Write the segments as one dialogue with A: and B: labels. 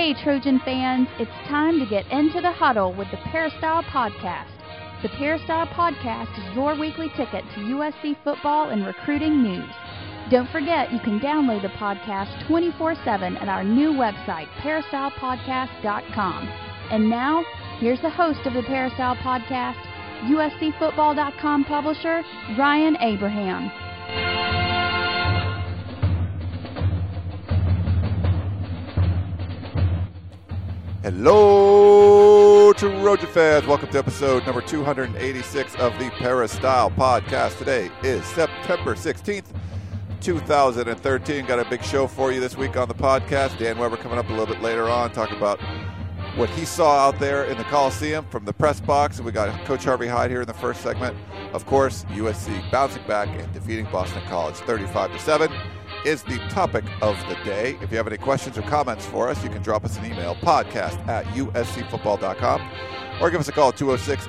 A: Hey, Trojan fans, it's time to get into the huddle with the Peristyle Podcast. The Peristyle Podcast is your weekly ticket to USC football and recruiting news. Don't forget, you can download the podcast 24/7 at our new website, peristylepodcast.com. And now, here's the host of the Peristyle Podcast, USCFootball.com publisher, Ryan Abraham.
B: Hello, Trojan fans. Welcome to episode number 286 of the Peristyle Podcast. Today is September 16th, 2013. Got a big show for you this week on the podcast. Dan Weber coming up a little bit later on, talking about what he saw out there in the Coliseum from the press box. And we got Coach Harvey Hyde here in the first segment. Of course, USC bouncing back and defeating Boston College 35-7. Is the topic of the day. If you have any questions or comments for us, you can drop us an email, podcast@uscfootball.com, or give us a call at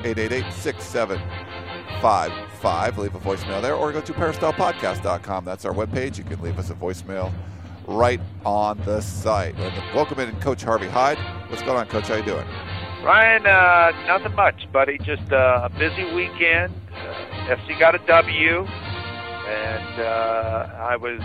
B: 206-888-6755. Leave a voicemail there, or go to peristylepodcast.com. That's our webpage. You can leave us a voicemail right on the site. And welcome in Coach Harvey Hyde. What's going on, Coach? How you doing?
C: Ryan, nothing much, buddy. Just a busy weekend. FC got a W. And I was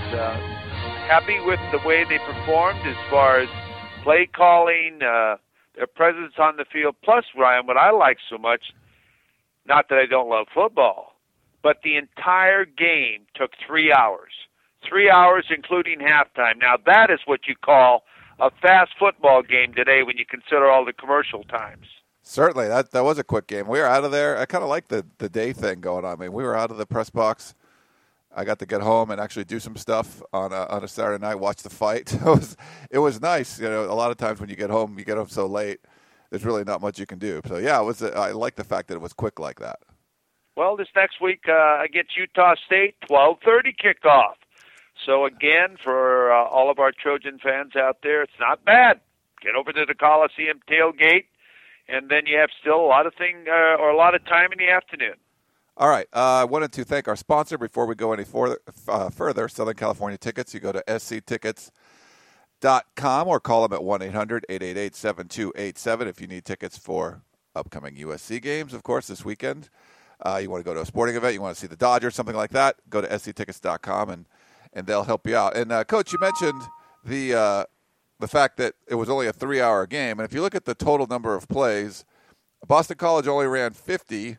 C: happy with the way they performed as far as play calling, their presence on the field. Plus, Ryan, what I like so much, not that I don't love football, but the entire game took 3 hours. 3 hours, including halftime. Now, that is what you call a fast football game today when you consider all the commercial times.
B: Certainly. That was a quick game. We were out of there. I kind of like the day thing going on. I mean, we were out of the press box. I got to get home and actually do some stuff on a Saturday night, watch the fight. It was nice. You know, a lot of times when you get home so late, there's really not much you can do. So, yeah, I like the fact that it was quick like that.
C: Well, this next week against Utah State, 12:30 kickoff. So, again, for all of our Trojan fans out there, it's not bad. Get over to the Coliseum tailgate, and then you have still a lot of time in the afternoon.
B: All right. I wanted to thank our sponsor before we go any further, Southern California Tickets. You go to sctickets.com or call them at 1-800-888-7287 if you need tickets for upcoming USC games, of course, this weekend. You want to go to a sporting event, you want to see the Dodgers, something like that, go to sctickets.com and they'll help you out. And, Coach, you mentioned the fact that it was only a 3-hour game. And if you look at the total number of plays, Boston College only ran 50.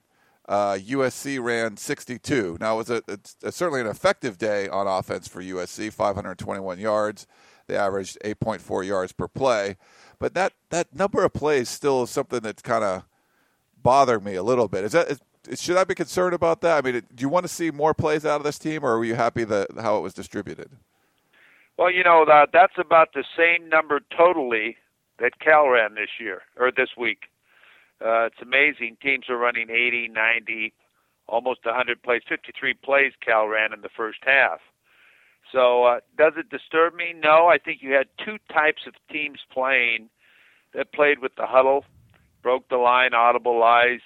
B: USC ran 62. Now, it's certainly an effective day on offense for USC, 521 yards. They averaged 8.4 yards per play. But that number of plays still is something that's kind of bothered me a little bit. Should I be concerned about that? I mean, do you want to see more plays out of this team, or were you happy how it was distributed?
C: Well, that's about the same number totally that Cal ran this week. It's amazing. Teams are running 80, 90, almost 100 plays. 53 plays Cal ran in the first half. So does it disturb me? No. I think you had two types of teams playing that played with the huddle, broke the line, audibleized,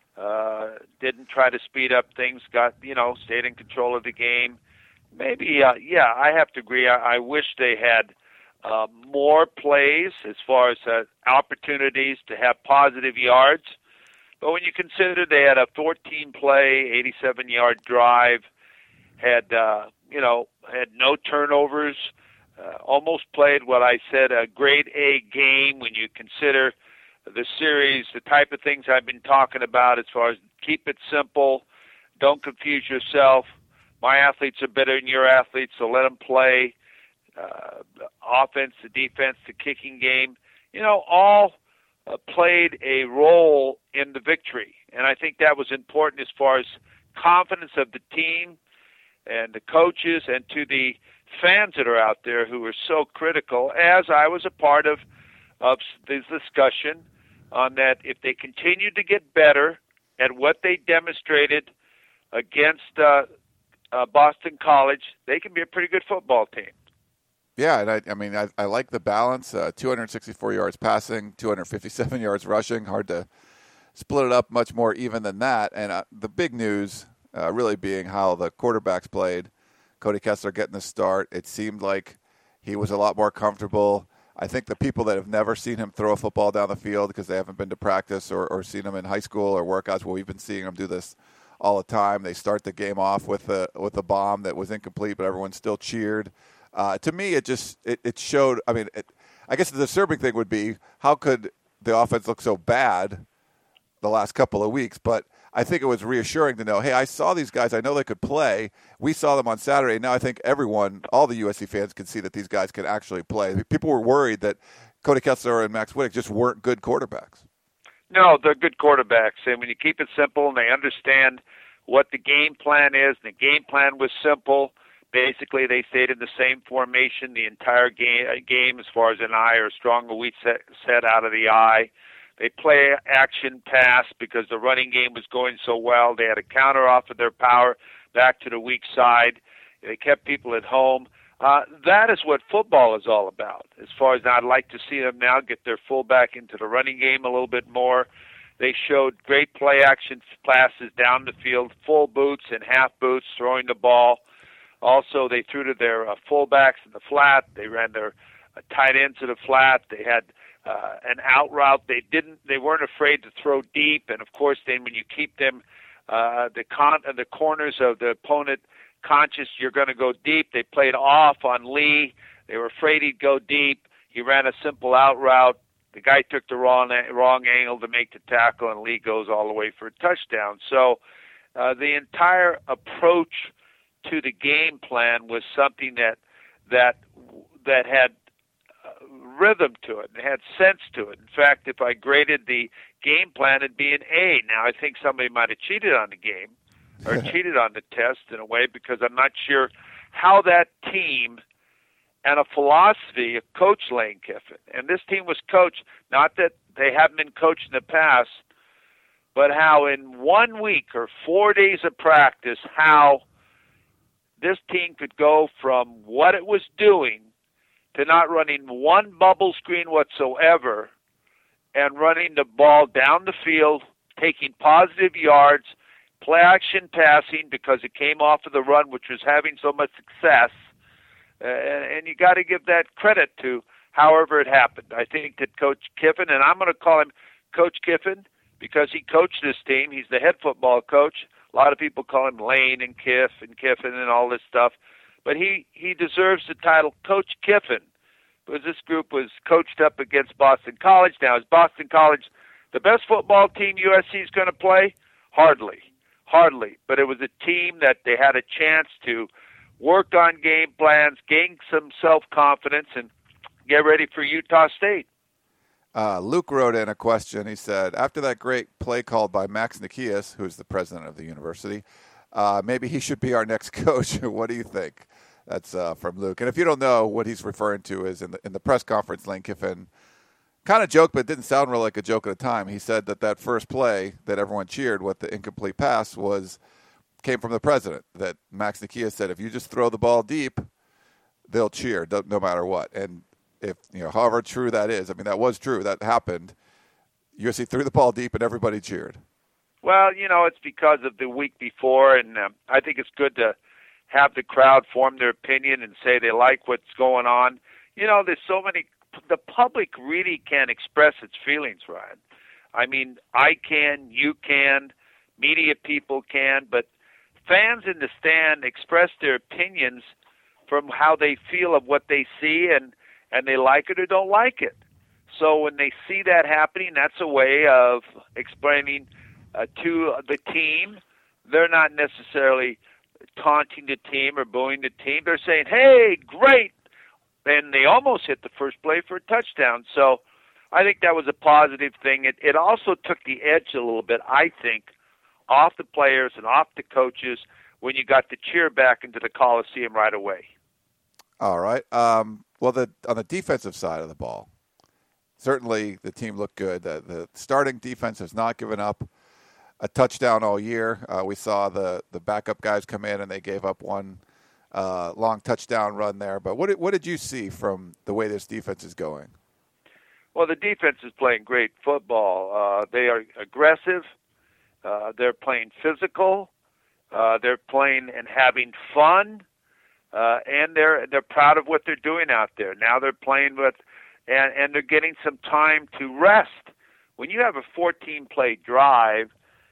C: didn't try to speed up things, stayed in control of the game. Maybe, I have to agree. I wish they had more plays as far as opportunities to have positive yards. But when you consider they had a 14-play, 87-yard drive, had no turnovers, almost played what I said a grade A game when you consider the series, the type of things I've been talking about as far as keep it simple, don't confuse yourself. My athletes are better than your athletes, so let them play. The offense, the defense, the kicking game, all played a role in the victory. And I think that was important as far as confidence of the team and the coaches and to the fans that are out there who are so critical, as I was a part of this discussion on that if they continue to get better at what they demonstrated against Boston College, they can be a pretty good football team.
B: Yeah, and I like the balance. 264 yards passing, 257 yards rushing. Hard to split it up much more even than that. And the big news really being how the quarterbacks played. Cody Kessler getting the start. It seemed like he was a lot more comfortable. I think the people that have never seen him throw a football down the field because they haven't been to practice or seen him in high school or workouts, well, we've been seeing him do this all the time. They start the game off with a bomb that was incomplete, but everyone still cheered. To me, it showed. I mean, I guess the disturbing thing would be how could the offense look so bad the last couple of weeks, but I think it was reassuring to know, hey, I saw these guys. I know they could play. We saw them on Saturday. Now I think all the USC fans can see that these guys can actually play. People were worried that Cody Kessler and Max Wittek just weren't good quarterbacks.
C: No, they're good quarterbacks. And when you keep it simple and they understand what the game plan is, and the game plan was simple. Basically, they stayed in the same formation the entire game as far as an eye or stronger weak set out of the eye. They play action pass because the running game was going so well. They had a counter off of their power back to the weak side. They kept people at home. That is what football is all about. As far as I'd like to see them now get their fullback into the running game a little bit more. They showed great play action passes down the field, full boots and half boots, throwing the ball. Also, they threw to their fullbacks in the flat. They ran their tight ends to the flat. They had an out route. They weren't afraid to throw deep, and of course, then when you keep them the corners of the opponent conscious, you're going to go deep. They played off on Lee. They were afraid he'd go deep. He ran a simple out route. The guy took the wrong angle to make the tackle, and Lee goes all the way for a touchdown. So the entire approach to the game plan was something that had rhythm to it and had sense to it. In fact, if I graded the game plan, it'd be an A. Now, I think somebody might have cheated on the game or cheated on the test in a way, because I'm not sure how that team and a philosophy of Coach Lane Kiffin, and this team was coached, not that they haven't been coached in the past, but how in 1 week or 4 days of practice, how this team could go from what it was doing to not running one bubble screen whatsoever and running the ball down the field, taking positive yards, play action passing because it came off of the run, which was having so much success. And you got to give that credit to however it happened. I think that Coach Kiffin, and I'm going to call him Coach Kiffin because he coached this team. He's the head football coach. A lot of people call him Lane and Kiffin and all this stuff. But he deserves the title Coach Kiffin because this group was coached up against Boston College. Now, is Boston College the best football team USC is going to play? Hardly. But it was a team that they had a chance to work on game plans, gain some self-confidence, and get ready for Utah State.
B: Luke wrote in a question. He said, after that great play called by Max Nikias, who's the president of the university, maybe he should be our next coach. What do you think? That's from Luke. And if you don't know, what he's referring to is in the press conference, Lane Kiffin kind of joked, but it didn't sound really like a joke at the time. He said that first play that everyone cheered with the incomplete pass came from the president, that Max Nikias said, if you just throw the ball deep, they'll cheer no matter what. And if, however true that is, I mean, that was true. That happened. USC threw the ball deep and everybody cheered. Well,
C: it's because of the week before, and I think it's good to have the crowd form their opinion and say they like what's going on. There's so many. The public really can't express its feelings, Ryan. I mean, I can, you can, media people can, but fans in the stand express their opinions from how they feel of what they see, and they like it or don't like it. So when they see that happening, that's a way of explaining to the team. They're not necessarily taunting the team or booing the team. They're saying, hey, great. And they almost hit the first play for a touchdown. So I think that was a positive thing. It also took the edge a little bit, I think, off the players and off the coaches when you got the cheer back into the Coliseum right away.
B: All right. Well, on the defensive side of the ball, certainly the team looked good. The starting defense has not given up a touchdown all year. We saw the backup guys come in and they gave up one long touchdown run there. But what did you see from the way this defense is going?
C: Well, the defense is playing great football. They are aggressive. They're playing physical. They're playing and having fun. And they're proud of what they're doing out there. Now they're playing with, and they're getting some time to rest. When you have a 14-play drive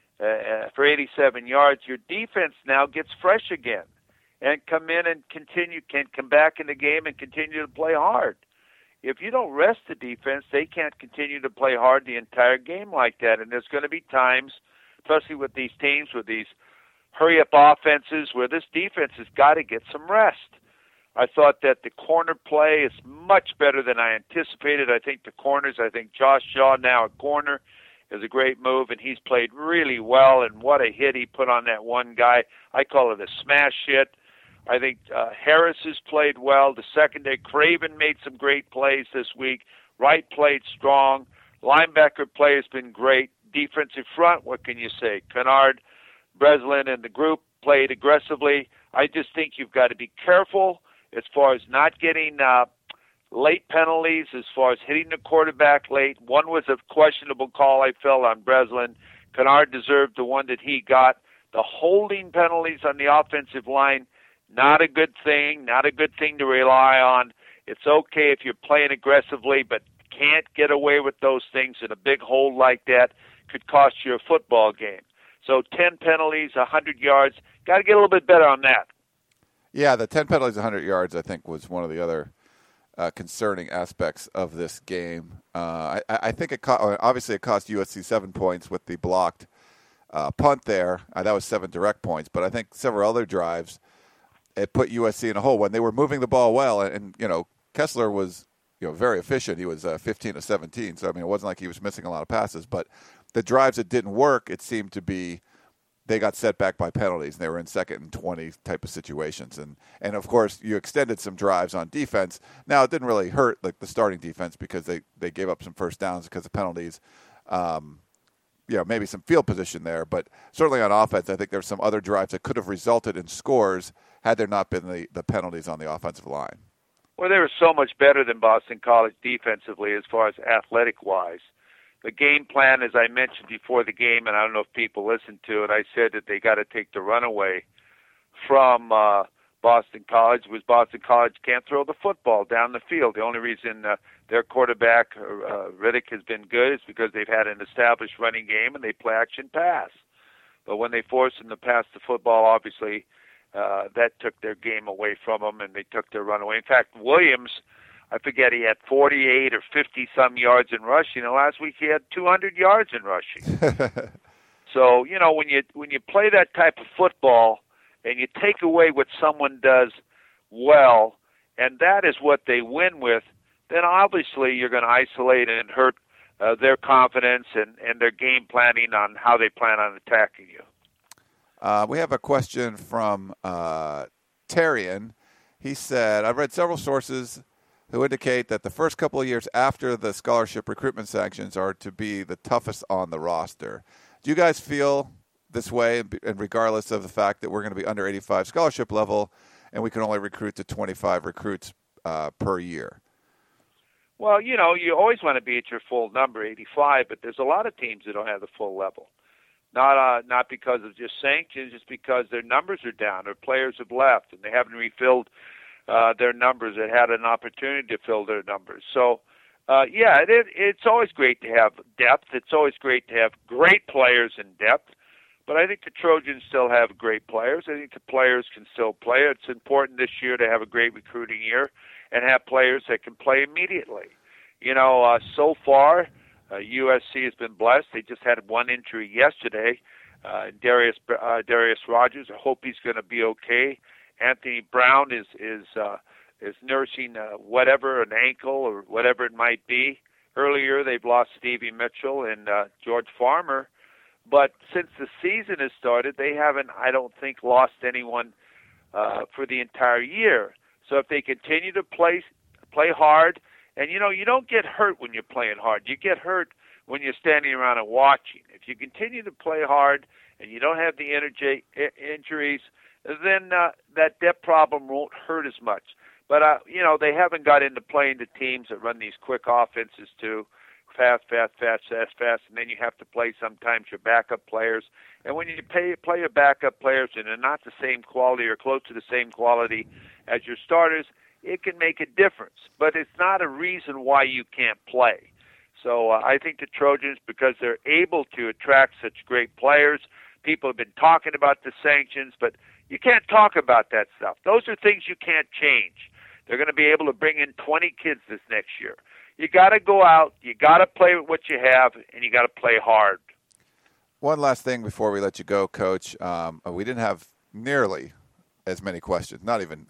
C: for 87 yards, your defense now gets fresh again and come in and can come back in the game and continue to play hard. If you don't rest the defense, they can't continue to play hard the entire game like that. And there's going to be times, especially with these teams, with these hurry-up offenses, where this defense has got to get some rest. I thought that the corner play is much better than I anticipated. I think Josh Shaw now at corner is a great move, and he's played really well, and what a hit he put on that one guy. I call it a smash hit. I think Harris has played well. The secondary, Craven made some great plays this week. Wright played strong. Linebacker play has been great. Defensive front, what can you say? Kennard, Breslin, and the group played aggressively. I just think you've got to be careful as far as not getting late penalties, as far as hitting the quarterback late. One was a questionable call I felt on Breslin. Kennard deserved the one that he got. The holding penalties on the offensive line, not a good thing to rely on. It's okay if you're playing aggressively, but can't get away with those things, and a big hold like that could cost you a football game. So 10 penalties, 100 yards. Got to get a little bit better on that.
B: Yeah, the 10 penalties, 100 yards, I think, was one of the other concerning aspects of this game. I think obviously it cost USC 7 points with the blocked punt there. That was 7 direct points, but I think several other drives, it put USC in a hole when they were moving the ball well. And Kessler was very efficient. He was 15 of 17, so I mean it wasn't like he was missing a lot of passes. But the drives that didn't work, it seemed to be they got set back by penalties, and they were in 2nd and 20 type of situations. And of course, you extended some drives on defense. Now, it didn't really hurt like the starting defense because they gave up some first downs because of penalties. Maybe some field position there. But certainly on offense, I think there's some other drives that could have resulted in scores had there not been the penalties on the offensive line.
C: Well, they were so much better than Boston College defensively as far as athletic-wise. The game plan, as I mentioned before the game, and I don't know if people listened to it, I said that they got to take the runaway from Boston College was Boston College can't throw the football down the field. The only reason their quarterback, Riddick, has been good is because they've had an established running game and they play action pass. But when they force them to pass the football, obviously that took their game away from them and they took their runaway. In fact, Williams, I forget, he had 48 or 50-some yards in rushing. And last week he had 200 yards in rushing. So, when you play that type of football and you take away what someone does well, and that is what they win with, then obviously you're going to isolate and hurt their confidence and their game planning on how they plan on attacking you.
B: We have a question from Terrian. He said, I've read several sources who indicate that the first couple of years after the scholarship recruitment sanctions are to be the toughest on the roster. Do you guys feel this way, and regardless of the fact that we're going to be under 85 scholarship level and we can only recruit to 25 recruits per year?
C: Well, you always want to be at your full number, 85, but there's a lot of teams that don't have the full level. Not because of just sanctions, just because their numbers are down, their players have left, and they haven't refilled their numbers that had an opportunity to fill their numbers. So, it's always great to have depth. It's always great to have great players in depth. But I think the Trojans still have great players. I think the players can still play. It's important this year to have a great recruiting year and have players that can play immediately. So far, USC has been blessed. They just had one injury yesterday. Darius Rogers, I hope he's going to be okay. Anthony Brown is nursing an ankle or whatever it might be. Earlier, they've lost Stevie Mitchell and George Farmer. But since the season has started, they haven't, I don't think, lost anyone for the entire year. So if they continue to play hard, and you don't get hurt when you're playing hard. You get hurt when you're standing around and watching. If you continue to play hard and you don't have the injuries, then that depth problem won't hurt as much. But, they haven't got into playing the teams that run these quick offenses too. Fast, and then you have to play sometimes your backup players. And when you play your backup players and they're not the same quality or close to the same quality as your starters, it can make a difference. But it's not a reason why you can't play. So I think the Trojans, because they're able to attract such great players, people have been talking about the sanctions, but you can't talk about that stuff. Those are things you can't change. They're going to be able to bring in 20 kids this next year. You got to go out, you got to play with what you have, and you got to play hard.
B: One last thing before we let you go, Coach. We didn't have nearly as many questions, not even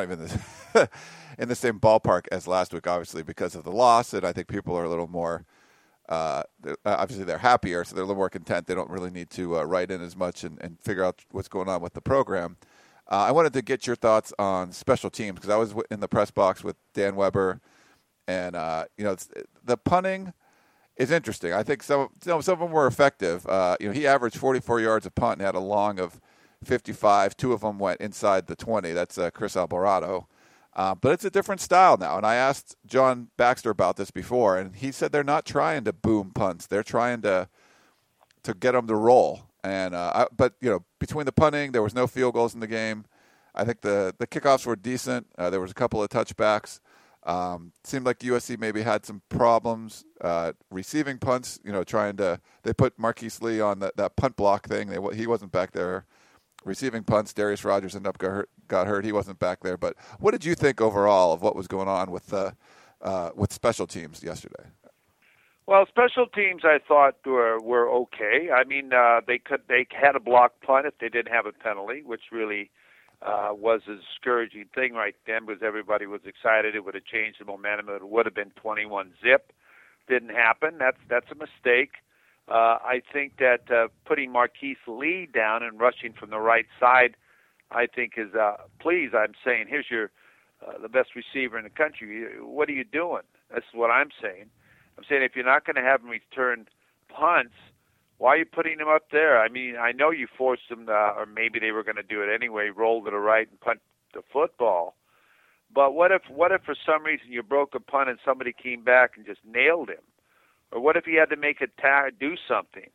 B: in the same ballpark as last week, obviously, because of the loss. And I think people are a little more, obviously they're happier, so they're a little more content. They don't really need to write in as much and figure out what's going on with the program. I wanted to get your thoughts on special teams because I was in the press box with Dan Weber, and the punting is interesting. I think some of them were effective. He averaged 44 yards a punt and had a long of 55. 2 of them went inside the 20. That's Chris Alvarado. But it's a different style now. And I asked John Baxter about this before, and he said they're not trying to boom punts. They're trying to get them to roll. And but between the punting, there was no field goals in the game. I think the kickoffs were decent. There was a couple of touchbacks. Seemed like USC maybe had some problems receiving punts. They put Marquise Lee on that punt block thing. He wasn't back there receiving punts. Darius Rogers ended up got hurt. He wasn't back there. But what did you think overall of what was going on with special teams yesterday?
C: Well, special teams I thought were okay. I mean, they had a block punt if they didn't have a penalty, which really was a discouraging thing right then because everybody was excited. It would have changed the momentum. It would have been 21-zip. Didn't happen. That's a mistake. I think that putting Marquise Lee down and rushing from the right side, I think is please. I'm saying here's your the best receiver in the country. What are you doing? That's what I'm saying. I'm saying if you're not going to have him return punts, why are you putting him up there? I mean, I know you forced him to, or maybe they were going to do it anyway, roll to the right and punt the football. But what if for some reason you broke a punt and somebody came back and just nailed him? Or what if he had to make a do something?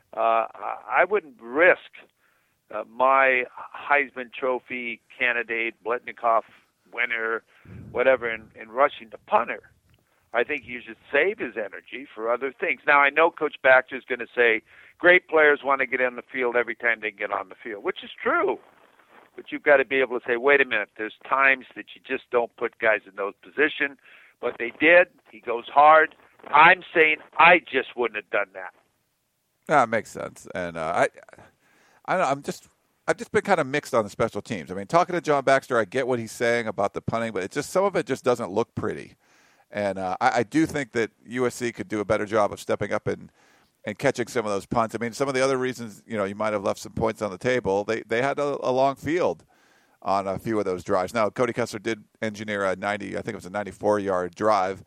C: I wouldn't risk my Heisman Trophy candidate, Blitnikoff winner, whatever, in rushing the punter. I think you should save his energy for other things. Now, I know Coach Baxter is going to say great players want to get on the field every time they get on the field, which is true. But you've got to be able to say, wait a minute, there's times that you just don't put guys in those positions. But they did. He goes hard. I'm saying I just wouldn't have done that.
B: That makes sense. And I've just been kind of mixed on the special teams. I mean, talking to John Baxter, I get what he's saying about the punting, but some of it just doesn't look pretty. And I do think that USC could do a better job of stepping up and catching some of those punts. I mean, some of the other reasons, you might have left some points on the table. They had a long field on a few of those drives. Now, Cody Kessler did engineer a 94-yard drive.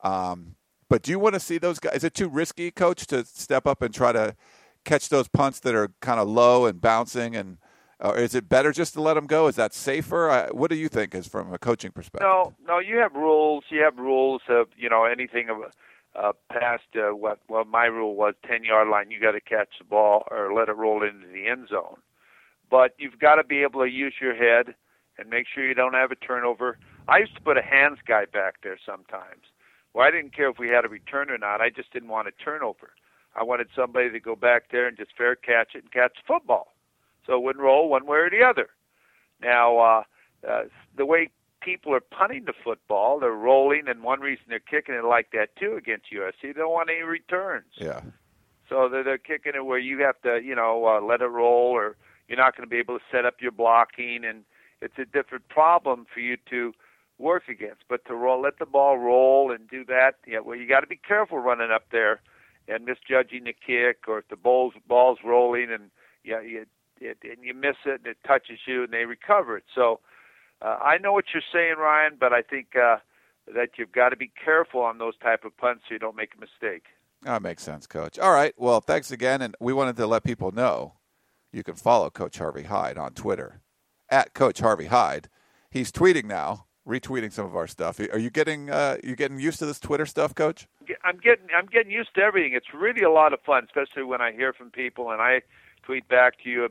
B: But do you want to see those guys? Is it too risky, Coach, to step up and try to catch those punts that are kind of low and bouncing? And is it better just to let them go? Is that safer? What do you think is from a coaching perspective?
C: No. You have rules. You have rules of anything past what my rule was 10-yard line. You got to catch the ball or let it roll into the end zone. But you've got to be able to use your head and make sure you don't have a turnover. I used to put a hands guy back there sometimes. Well, I didn't care if we had a return or not. I just didn't want a turnover. I wanted somebody to go back there and just fair catch it and catch the football. So it wouldn't roll one way or the other. Now, the way people are punting the football, they're rolling, and one reason they're kicking it like that, too, against USC, they don't want any returns.
B: Yeah.
C: So they're kicking it where you have to, let it roll, or you're not going to be able to set up your blocking, and it's a different problem for you to work against. But to let the ball roll and do that, you got to be careful running up there and misjudging the kick, or if the ball's rolling and you miss it and it touches you and they recover it. So I know what you're saying, Ryan, but I think that you've got to be careful on those type of punts so you don't make a mistake.
B: That makes sense, Coach. All right. Well, thanks again, and we wanted to let people know you can follow Coach Harvey Hyde on Twitter at Coach Harvey Hyde. He's tweeting now, retweeting some of our stuff. Are you getting used to this Twitter stuff, Coach?
C: I'm getting used to everything. It's really a lot of fun, especially when I hear from people and I tweet back to you about.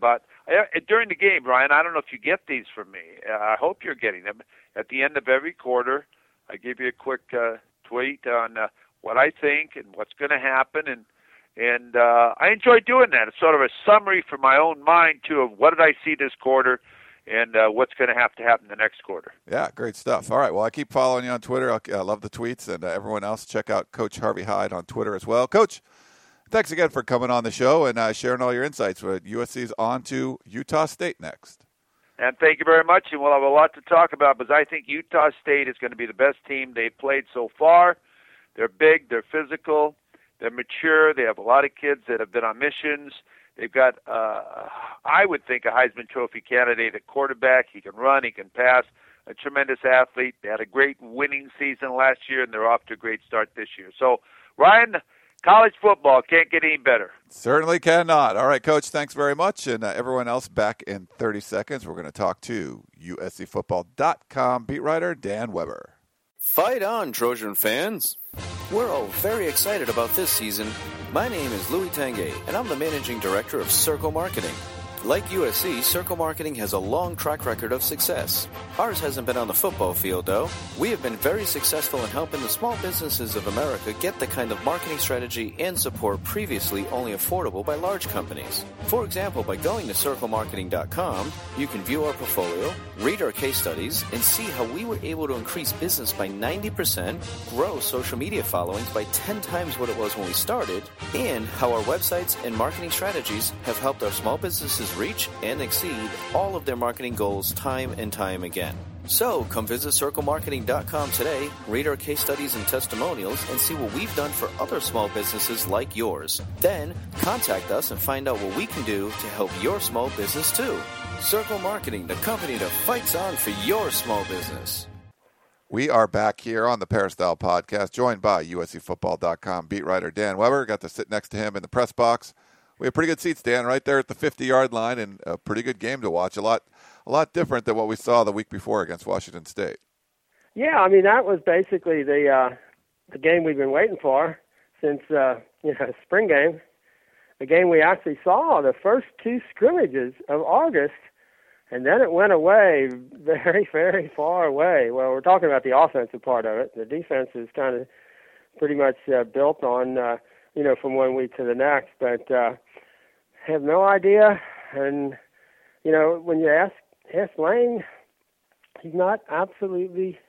C: during the game, Ryan, I don't know if you get these from me. I hope you're getting them. At the end of every quarter, I give you a quick tweet on what I think and what's going to happen, and I enjoy doing that. It's sort of a summary for my own mind, too, of what did I see this quarter and what's going to happen the next quarter.
B: Yeah, great stuff. All right, well, I keep following you on Twitter. I love the tweets, and everyone else, check out Coach Harvey Hyde on Twitter as well. Coach, thanks again for coming on the show and sharing all your insights. USC's on to Utah State next.
C: And thank you very much, and we'll have a lot to talk about because I think Utah State is going to be the best team they've played so far. They're big, they're physical, they're mature, they have a lot of kids that have been on missions. They've got, I would think, a Heisman Trophy candidate at quarterback. He can run, he can pass, a tremendous athlete. They had a great winning season last year, and they're off to a great start this year. So, Ryan, college football can't get any better.
B: Certainly cannot. All right, Coach, thanks very much. And everyone else, back in 30 seconds, we're going to talk to USCFootball.com beat writer Dan Weber.
D: Fight on, Trojan fans. We're all very excited about this season. My name is Louis Tanguay, and I'm the Managing Director of Circle Marketing. Like USC, Circle Marketing has a long track record of success. Ours hasn't been on the football field, though. We have been very successful in helping the small businesses of America get the kind of marketing strategy and support previously only affordable by large companies. For example, by going to CircleMarketing.com, you can view our portfolio, read our case studies, and see how we were able to increase business by 90%, grow social media followings by 10 times what it was when we started, and how our websites and marketing strategies have helped our small businesses reach and exceed all of their marketing goals time and time again. So, come visit CircleMarketing.com today, read our case studies and testimonials, and see what we've done for other small businesses like yours. Then, contact us and find out what we can do to help your small business too. Circle Marketing, the company that fights on for your small business.
B: We are back here on the Peristyle Podcast, joined by USCFootball.com beat writer Dan Weber. Got to sit next to him in the press box. We have pretty good seats, Dan, right there at the 50-yard line, and a pretty good game to watch. A lot different than what we saw the week before against Washington State.
E: Yeah, I mean, that was basically the game we've been waiting for since spring game. The game we actually saw the first two scrimmages of August, and then it went away very, very far away. Well, we're talking about the offensive part of it. The defense is kind of pretty much built on, from one week to the next, but have no idea. And, when you ask Lane, he's not absolutely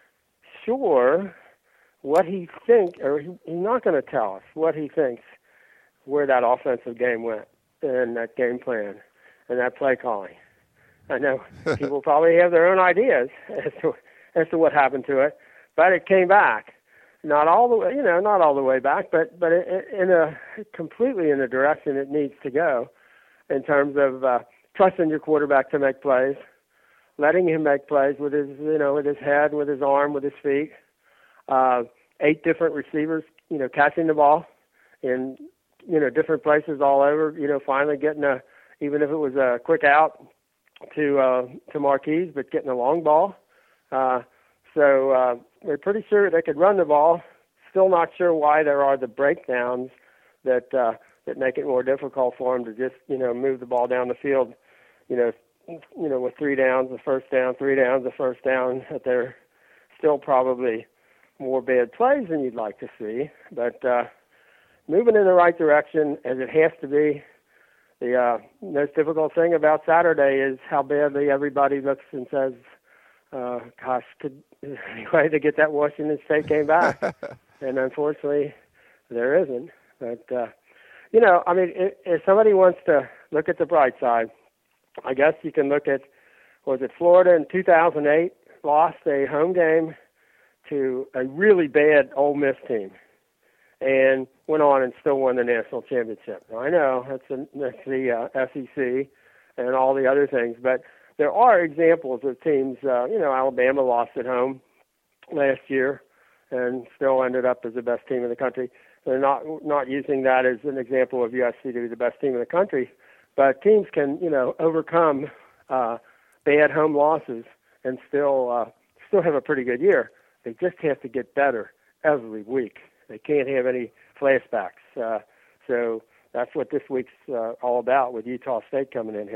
E: sure what he thinks, or he's not going to tell us what he thinks where that offensive game went and that game plan and that play calling. I know people probably have their own ideas as to what happened to it, but it came back. Not all the way back, but completely in the direction it needs to go in terms of trusting your quarterback to make plays, letting him make plays with his head, with his arm, with his feet. 8 different receivers, catching the ball in, different places all over. Finally getting even if it was a quick out to Marquise, but getting a long ball. So we're pretty sure they could run the ball. Still not sure why there are the breakdowns that make it more difficult for them to just move the ball down the field. With 3 downs, the first down, 3 downs, the first down. That they're still probably more bad plays than you'd like to see, but moving in the right direction as it has to be. The most difficult thing about Saturday is how badly everybody looks and says, gosh, could any way to get that Washington State game back? And unfortunately, there isn't. But, if somebody wants to look at the bright side, I guess you can look at, was it Florida in 2008 lost a home game to a really bad Ole Miss team and went on and still won the national championship. Now, I know that's the SEC and all the other things, but there are examples of teams, Alabama lost at home last year and still ended up as the best team in the country. They're not using that as an example of USC to be the best team in the country, but teams can, overcome bad home losses and still have a pretty good year. They just have to get better every week. They can't have any flashbacks. So that's what this week's all about with Utah State coming in here.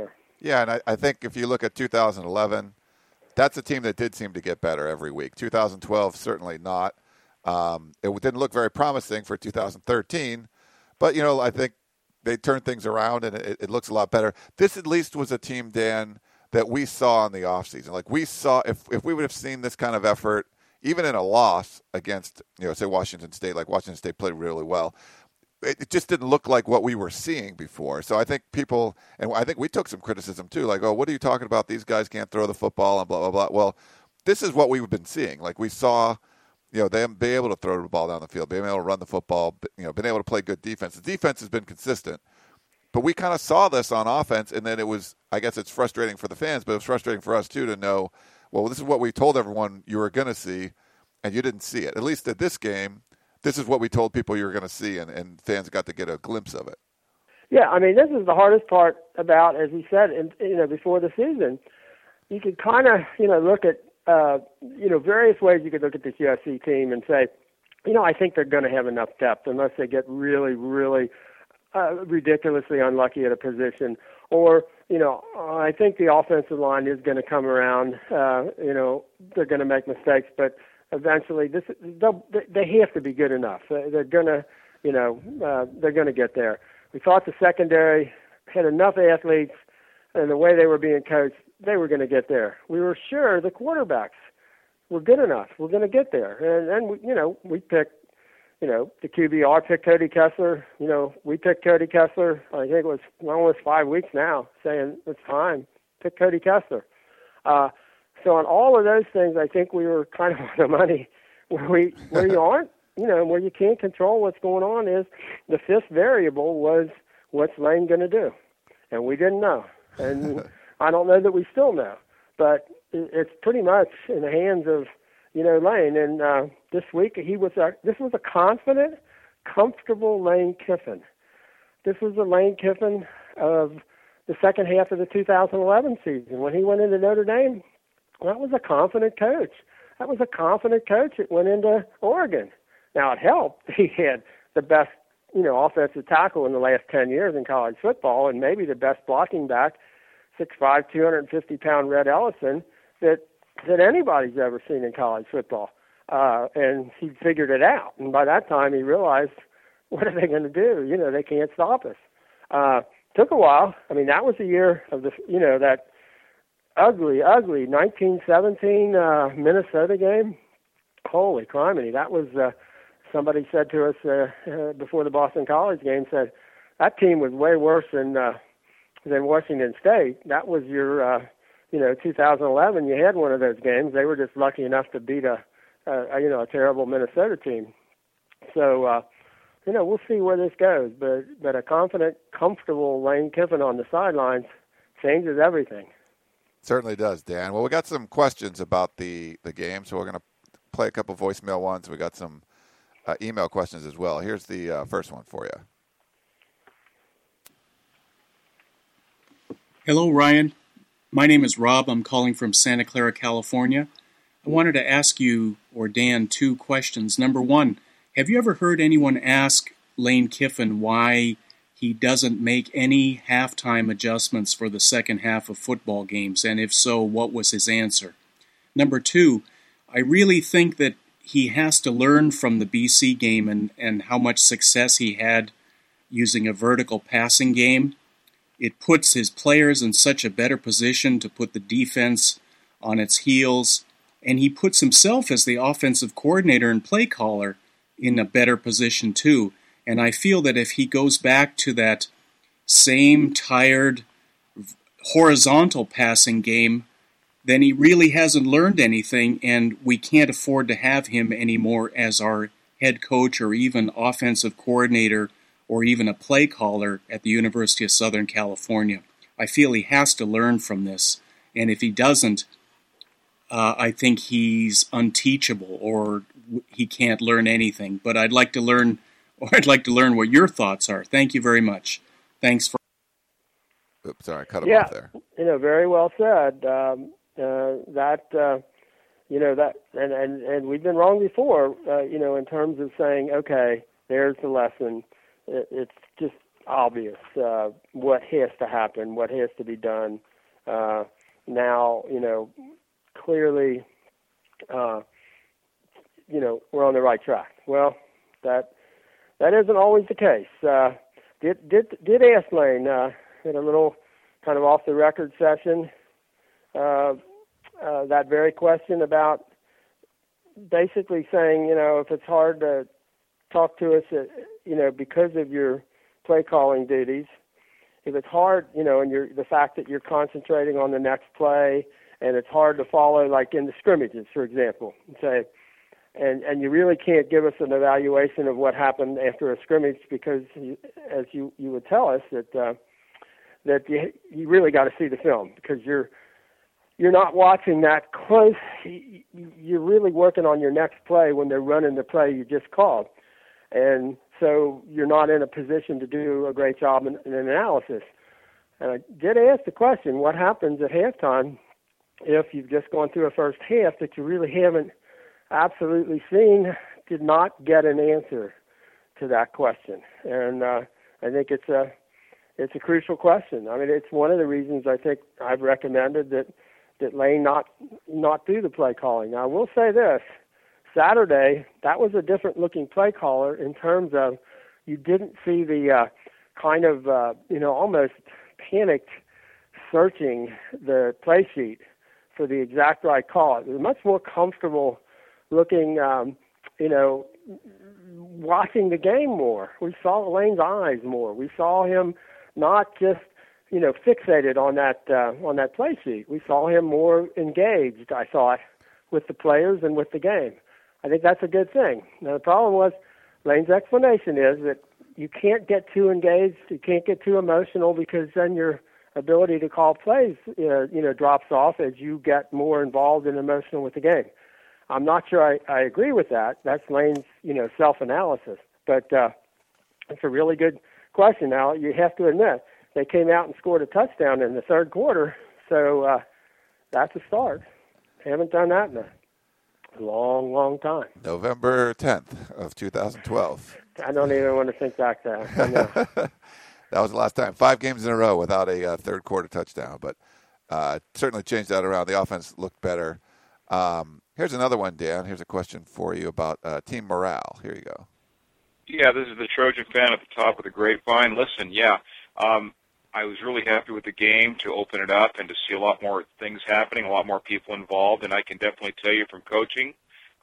B: Yeah, and I think if you look at 2011, that's a team that did seem to get better every week. 2012, certainly not. It didn't look very promising for 2013, but, I think they turned things around, and it looks a lot better. This at least was a team, Dan, that we saw in the offseason. Like, we saw, if we would have seen this kind of effort, even in a loss against, say Washington State, like Washington State played really well, it just didn't look like what we were seeing before. So I think people, and I think we took some criticism too, like, oh, what are you talking about? These guys can't throw the football and blah, blah, blah. Well, this is what we've been seeing. Like, we saw, them be able to throw the ball down the field, being able to run the football, been able to play good defense. The defense has been consistent. But we kind of saw this on offense, and then it was, I guess it's frustrating for the fans, but it was frustrating for us too to know, well, this is what we told everyone you were going to see, and you didn't see it. At least at this game, this is what we told people you were going to see, and fans got to get a glimpse of it.
E: Yeah, I mean, this is the hardest part about, as you said, before the season. You could kind of, look at, various ways you could look at this USC team and say, I think they're going to have enough depth unless they get really, really ridiculously unlucky at a position. Or, I think the offensive line is going to come around. They're going to make mistakes, but eventually they have to be good enough. They're going to get there. We thought the secondary had enough athletes, and the way they were being coached, they were going to get there. We were sure the quarterbacks were good enough. We're going to get there. And we picked, the QBR picked Cody Kessler. We picked Cody Kessler. I think it was almost 5 weeks now, saying it's time. Pick Cody Kessler. So on all of those things, I think we were kind of on the money. Where you aren't, where you can't control what's going on is the fifth variable was what's Lane going to do, and we didn't know, and I don't know that we still know, but it's pretty much in the hands of Lane. And this week this was a confident, comfortable Lane Kiffin. This was the Lane Kiffin of the second half of the 2011 season when he went into Notre Dame. That was a confident coach. That was a confident coach that went into Oregon. Now, it helped. He had the best, offensive tackle in the last 10 years in college football, and maybe the best blocking back, 6'5", 250-pound Red Ellison, that anybody's ever seen in college football. And he figured it out. And by that time, he realized, what are they going to do? They can't stop us. Took a while. I mean, that was the year of that ugly 1917 Minnesota game. Holy criminy. That was, somebody said to us before the Boston College game, said, that team was way worse than Washington State. That was your, 2011. You had one of those games. They were just lucky enough to beat a terrible Minnesota team. So, we'll see where this goes. But a confident, comfortable Lane Kiffin on the sidelines changes everything.
B: Certainly does, Dan. Well, we got some questions about the game, so we're going to play a couple voicemail ones. We got some email questions as well. Here's the first one for you.
F: Hello, Ryan. My name is Rob. I'm calling from Santa Clara, California. I wanted to ask you, or Dan, 2 questions. Number 1, have you ever heard anyone ask Lane Kiffin why he doesn't make any halftime adjustments for the second half of football games? And if so, what was his answer? Number 2, I really think that he has to learn from the BC game and how much success he had using a vertical passing game. It puts his players in such a better position to put the defense on its heels, and he puts himself as the offensive coordinator and play caller in a better position too. And I feel that if he goes back to that same tired horizontal passing game, then he really hasn't learned anything, and we can't afford to have him anymore as our head coach or even offensive coordinator or even a play caller at the University of Southern California. I feel he has to learn from this, and if he doesn't, I think he's unteachable or he can't learn anything. But I'd like to learn what your thoughts are. Thank you very much. Thanks for.
B: Oops, sorry, I cut him off there.
E: Very well said. And we've been wrong before, in terms of saying, okay, there's the lesson. It's just obvious what has to happen, what has to be done. now, clearly, we're on the right track. Well, that isn't always the case. Did ask Lane in a little kind of off the record session that very question about basically saying, if it's hard to talk to us, because of your play calling duties, if it's hard, and the fact that you're concentrating on the next play, and it's hard to follow, like in the scrimmages, for example, say, and you really can't give us an evaluation of what happened after a scrimmage because, as you would tell us, that you really got to see the film because you're not watching that close. You're really working on your next play when they're running the play you just called, and so you're not in a position to do a great job in an analysis. And I did ask the question, what happens at halftime if you've just gone through a first half that you really haven't absolutely seen? Did not get an answer to that question. And I think it's a crucial question. I mean, it's one of the reasons I think I've recommended that Lane not do the play calling. Now, I will say this. Saturday, that was a different looking play caller in terms of you didn't see the kind of, almost panicked searching the play sheet for the exact right call. It was much more comfortable looking, watching the game more. We saw Lane's eyes more. We saw him not just, fixated on that play sheet. We saw him more engaged, I thought, with the players and with the game. I think that's a good thing. Now, the problem was Lane's explanation is that you can't get too engaged, you can't get too emotional because then your ability to call plays, drops off as you get more involved and emotional with the game. I'm not sure I agree with that. That's Lane's, self-analysis. But it's a really good question. Now, you have to admit, they came out and scored a touchdown in the third quarter, so that's a start. Haven't done that in a long, long time.
B: November 10th of 2012.
E: I don't even want to think back to that.
B: That was the last time. 5 games in a row without a third quarter touchdown, but certainly changed that around. The offense looked better. Here's another one, Dan. Here's a question for you about team morale. Here you go.
G: Yeah, this is the Trojan fan at the top of the grapevine. Listen, I was really happy with the game to open it up and to see a lot more things happening, a lot more people involved, and I can definitely tell you from coaching,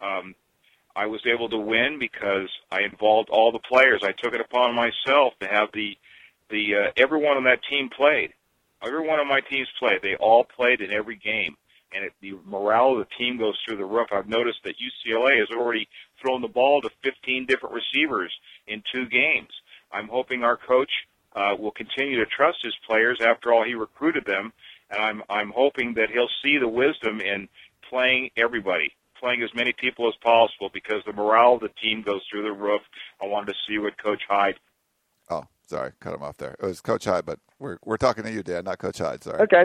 G: I was able to win because I involved all the players. I took it upon myself to have everyone on that team played. Every one of my teams played. They all played in every game, and the morale of the team goes through the roof. I've noticed that UCLA has already thrown the ball to 15 different receivers in 2 games. I'm hoping our coach will continue to trust his players. After all, he recruited them, and I'm hoping that he'll see the wisdom in playing everybody, playing as many people as possible, because the morale of the team goes through the roof. I wanted to see what Coach Hyde.
B: Oh, sorry, cut him off there. It was Coach Hyde, but we're talking to you, Dan, not Coach Hyde. Sorry.
E: Okay,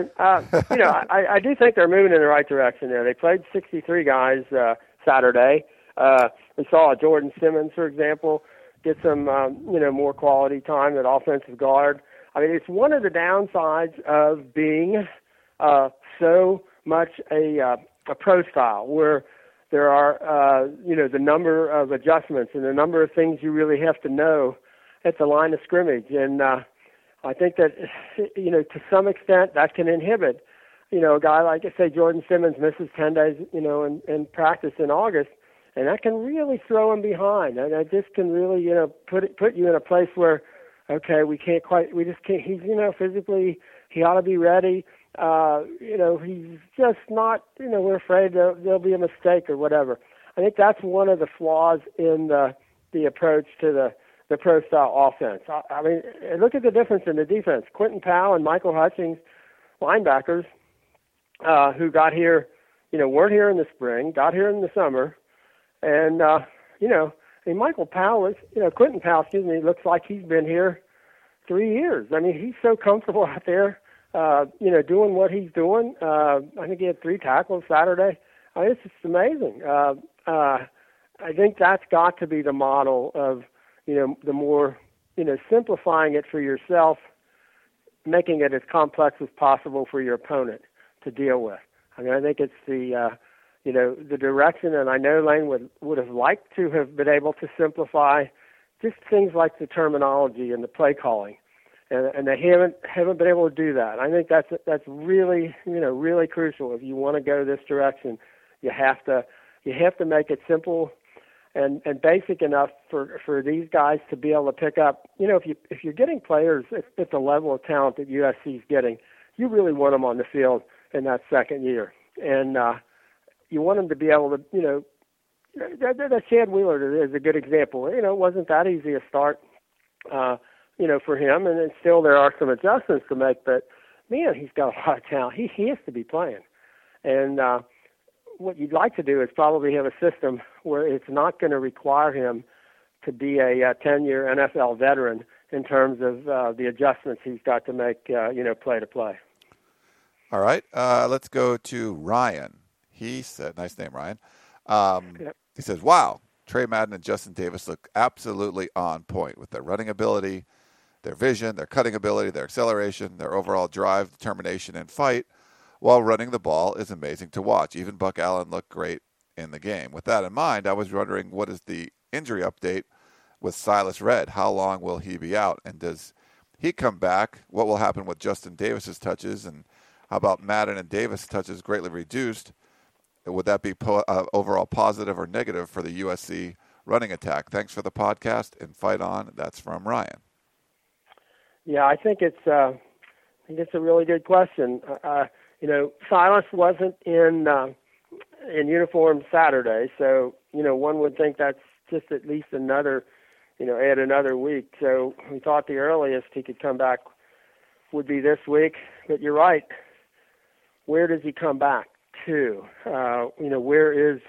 E: I do think they're moving in the right direction there. They played 63 guys Saturday. We saw Jordan Simmons, for example, get some, more quality time at offensive guard. I mean, it's one of the downsides of being so much a pro style, where there are, the number of adjustments and the number of things you really have to know at the line of scrimmage. And I think that, to some extent that can inhibit, a guy like, say, Jordan Simmons misses 10 days, in practice in August. And that can really throw him behind, and that just can really, put you in a place where, okay, we just can't. He's, physically, he ought to be ready. He's just not. We're afraid there'll be a mistake or whatever. I think that's one of the flaws in the approach to the pro style offense. I mean, look at the difference in the defense. Quentin Powell and Michael Hutchings, linebackers, who got here, weren't here in the spring, got here in the summer. And, Michael Powell Quentin Powell, looks like he's been here 3 years. I mean, he's so comfortable out there, doing what he's doing. I think he had 3 tackles Saturday. It's just amazing. I think that's got to be the model of, the more, simplifying it for yourself making it as complex as possible for your opponent to deal with. I mean, I think it's the the direction, and I know Lane would have liked to have been able to simplify just things like the terminology and the play calling, and they haven't been able to do that. I think that's really really crucial. If you want to go this direction, you have to make it simple and basic enough for these guys to be able to pick up. If you're getting players at the level of talent that USC is getting, you really want them on the field in that second year, and you want them to be able to, that Chad Wheeler is a good example. It wasn't that easy a start, for him, and then still there are some adjustments to make, but man, he's got a lot of talent. He has to be playing. And what you'd like to do is probably have a system where it's not going to require him to be a 10-year NFL veteran in terms of the adjustments he's got to make, play to play.
B: All right. Let's go to Ryan. He said, nice name, Ryan.
E: Yep.
B: He says, wow, Trey Madden and Justin Davis look absolutely on point with their running ability, their vision, their cutting ability, their acceleration, their overall drive, determination, and fight. While running the ball is amazing to watch. Even Buck Allen looked great in the game. With that in mind, I was wondering, what is the injury update with Silas Redd? How long will he be out? And does he come back? What will happen with Justin Davis's touches? And how about Madden and Davis' touches greatly reduced? Would that be overall positive or negative for the USC running attack? Thanks for the podcast and fight on. That's from Ryan.
E: Yeah, I think it's a really good question. Silas wasn't in uniform Saturday, so one would think that's just at least another, add another week. So we thought the earliest he could come back would be this week. But you're right. Where does he come back to? Where is,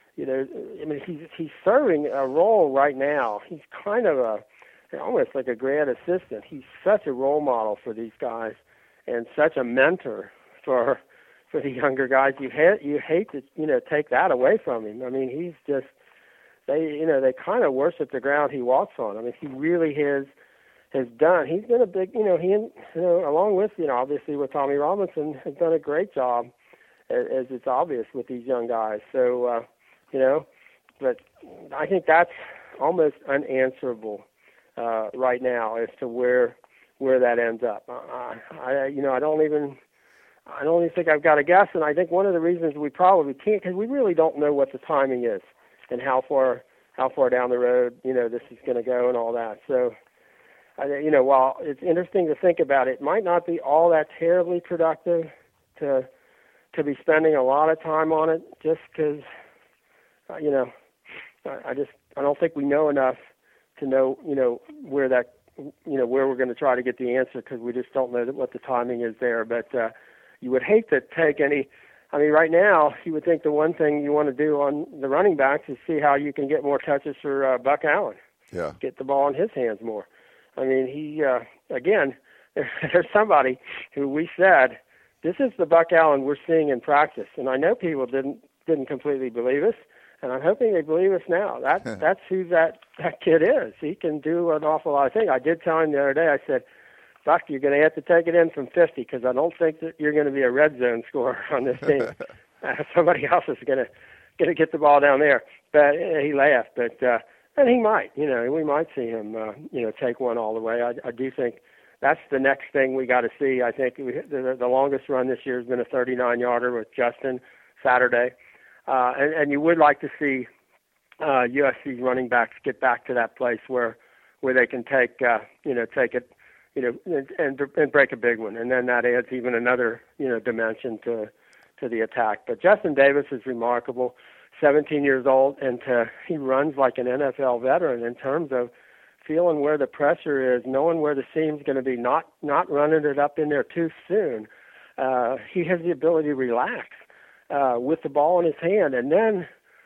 E: he's serving a role right now. He's kind of almost like a grad assistant. He's such a role model for these guys and such a mentor for the younger guys. You hate to take that away from him. I mean, he's just they kind of worship the ground he walks on. I mean, he really has done. He's been a big along with obviously with Tommy Robinson, has done a great job as it's obvious with these young guys. So but I think that's almost unanswerable right now as to where that ends up. I don't even think I've got a guess, and I think one of the reasons we probably can't, because we really don't know what the timing is and how far down the road this is going to go and all that. So while it's interesting to think about, it might not be all that terribly productive to be spending a lot of time on it, just because I don't think we know enough to know where that where we're going to try to get the answer, because we just don't know what the timing is there. But you would hate to take any. I mean, right now you would think the one thing you want to do on the running backs is see how you can get more touches for Buck Allen.
B: Yeah,
E: get the ball in his hands more. I mean, he again, there's somebody who we said, this is the Buck Allen we're seeing in practice, and I know people didn't completely believe us, and I'm hoping they believe us now. That's who that kid is. He can do an awful lot of things. I did tell him the other day, I said, Buck, you're going to have to take it in from 50, because I don't think that you're going to be a red zone scorer on this team. Somebody else is going to get the ball down there. But he laughed, but and he might. We might see him take one all the way. I do think that's the next thing we got to see. I think the longest run this year has been a 39-yarder with Justin Saturday, and you would like to see USC's running backs get back to that place where they can take it, and break a big one, and then that adds even another dimension to the attack. But Justin Davis is remarkable, 17 years old, and he runs like an NFL veteran in terms of feeling where the pressure is, knowing where the seam's going to be, not running it up in there too soon. He has the ability to relax with the ball in his hand, and then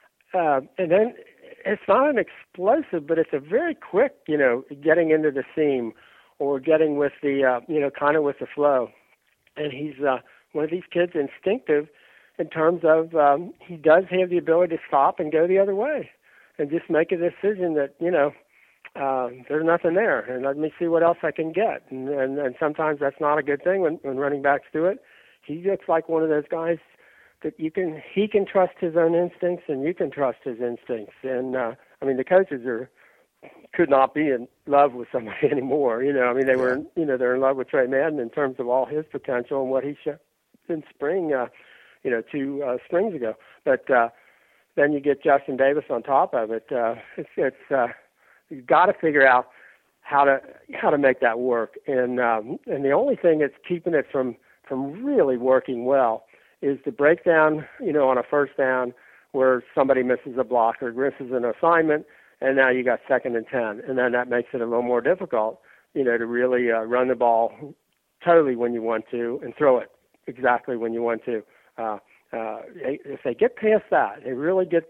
E: it's not an explosive, but it's a very quick, getting into the seam or getting with the, kind of with the flow. And he's one of these kids instinctive in terms of he does have the ability to stop and go the other way and just make a decision that, there's nothing there, and let me see what else I can get. And sometimes that's not a good thing when running backs do it. He looks like one of those guys that he can trust his own instincts, and you can trust his instincts. And the coaches could not be in love with somebody anymore. They were, they're in love with Trey Madden in terms of all his potential and what he showed in spring, 2 springs ago. But then you get Justin Davis on top of it. You've got to figure out how to make that work. And the only thing that's keeping it from really working well is the breakdown, on a first down where somebody misses a block or misses an assignment, and now you got 2nd and 10, and then that makes it a little more difficult, to really run the ball totally when you want to and throw it exactly when you want to. If they get past that, they really get,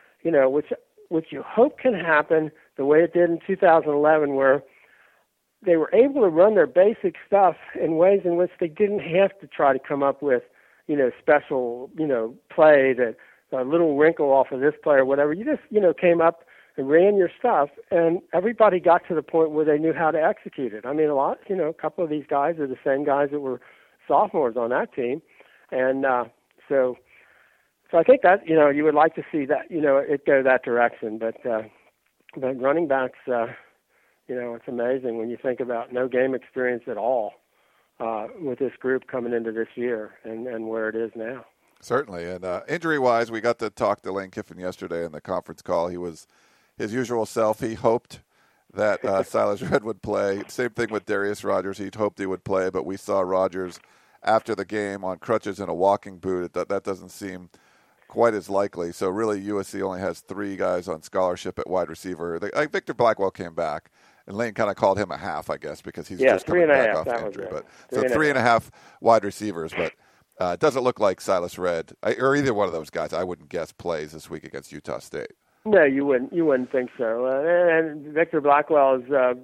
E: which you hope can happen the way it did in 2011, where they were able to run their basic stuff in ways in which they didn't have to try to come up with, special, play, that a little wrinkle off of this play or whatever. You just, came up and ran your stuff, and everybody got to the point where they knew how to execute it. A couple of these guys are the same guys that were sophomores on that team. And so I think that, you would like to see that, it go that direction. But running backs, it's amazing when you think about no game experience at all with this group coming into this year and where it is now.
B: Certainly. And injury-wise, we got to talk to Lane Kiffin yesterday in the conference call. He was his usual self. He hoped that Silas Redd would play. Same thing with Darius Rogers. He hoped he would play, but we saw Rogers after the game on crutches in a walking boot. That doesn't seem quite as likely. So really, USC only has 3 guys on scholarship at wide receiver. Victor Blackwell came back, and Lane kind of called him a half, I guess, because he's just coming back off injury. But so 3.5 wide receivers, but it doesn't look like Silas Redd or either one of those guys, I wouldn't guess, plays this week against Utah State.
E: No, you wouldn't think so. And Victor Blackwell's,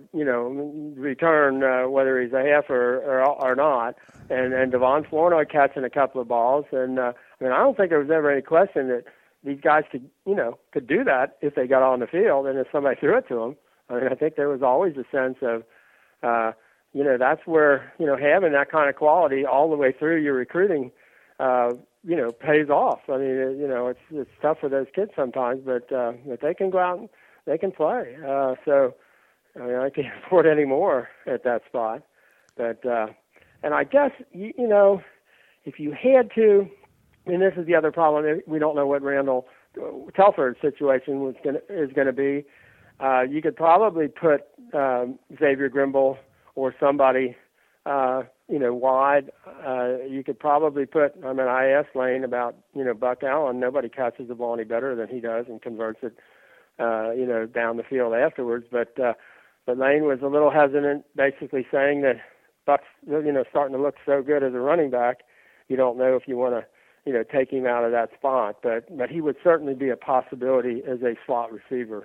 E: return, whether he's a half or not, and Devon Flournoy catching a couple of balls, and I don't think there was ever any question that these guys could do that if they got on the field and if somebody threw it to them. I think there was always a sense of, that's where having that kind of quality all the way through your recruiting, pays off. It's tough for those kids sometimes, but they can go out and they can play. I can't afford any more at that spot. But and I guess if you had to, and this is the other problem, we don't know what Randall Telford's situation is going to be. You could probably put Xavier Grimble or somebody wide. You could probably put, I asked Lane about, Buck Allen. Nobody catches the ball any better than he does and converts it, down the field afterwards. But Lane was a little hesitant, basically saying that Buck's, starting to look so good as a running back, you don't know if you want to, take him out of that spot. But he would certainly be a possibility as a slot receiver.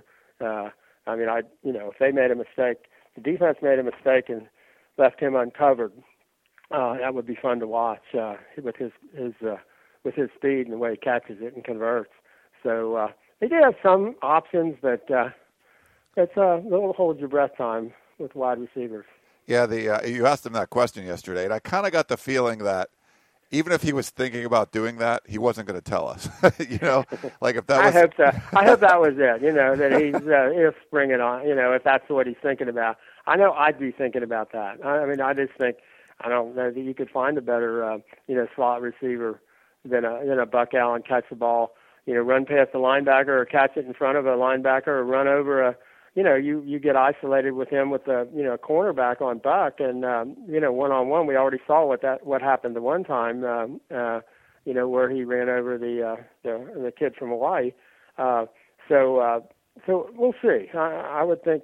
E: If they made a mistake, the defense made a mistake and left him uncovered, that would be fun to watch with his speed and the way he catches it and converts. So they do have some options, but it's a little hold your breath time with wide receivers.
B: Yeah, you asked him that question yesterday, and I kind of got the feeling that even if he was thinking about doing that, he wasn't going to tell us. Like if that was.
E: I hope so. I hope that was it. That he's spring it on. If that's what he's thinking about. I know I'd be thinking about that. I just think I don't know that you could find a better slot receiver than a Buck Allen. Catch the ball, run past the linebacker or catch it in front of a linebacker or run over a. You get isolated with him with a cornerback on Buck and one-on-one. We already saw what happened the one time where he ran over the kid from Hawaii. So we'll see. I would think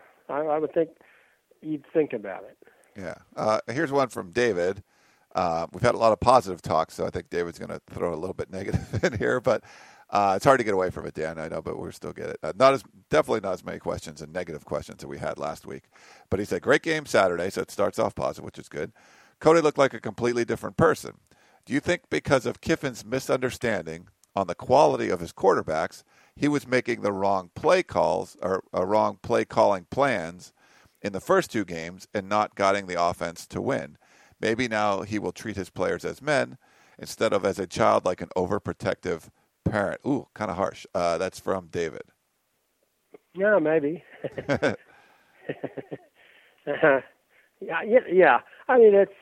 E: you'd think about it.
B: Yeah. Here's one from David. We've had a lot of positive talk, so I think David's going to throw a little bit negative in here, but. It's hard to get away from it, Dan, I know, but we'll still get it. Definitely not as many questions and negative questions that we had last week. But he said, great game Saturday, so it starts off positive, which is good. Cody looked like a completely different person. Do you think because of Kiffin's misunderstanding on the quality of his quarterbacks, he was making the wrong play calls or wrong play calling plans in the first 2 games and not guiding the offense to win. Maybe now he will treat his players as men instead of as a child, like an overprotective parent. Ooh, kind of harsh. That's from David.
E: Yeah, maybe. Yeah. I mean, it's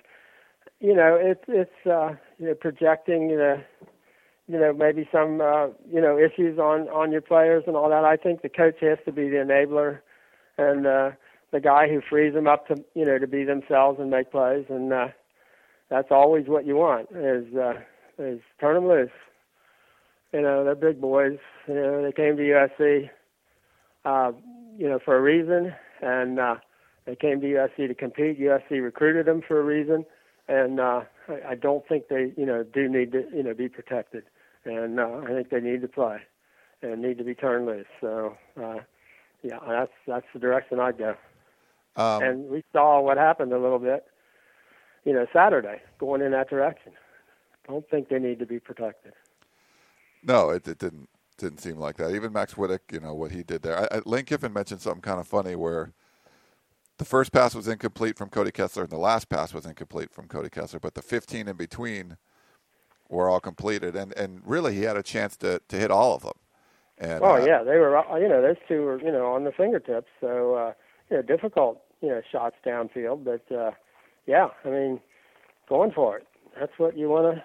E: projecting maybe some issues on your players and all that. I think the coach has to be the enabler and the guy who frees them up to to be themselves and make plays, and that's always what you want is turn them loose. They're big boys. They came to USC for a reason, and they came to USC to compete. USC recruited them for a reason, and I don't think they do need to be protected, and I think they need to play and need to be turned loose. So that's the direction I'd go. And we saw what happened a little bit, Saturday, going in that direction. Don't think they need to be protected.
B: No, it didn't seem like that. Even Max Wittek, what he did there. Lane Kiffin mentioned something kind of funny where the first pass was incomplete from Cody Kessler and the last pass was incomplete from Cody Kessler, but the 15 in between were all completed. And really, he had a chance to hit all of them. And,
E: they were, those 2 were, on the fingertips. So, difficult, shots downfield. But, I mean, going for it. That's what you want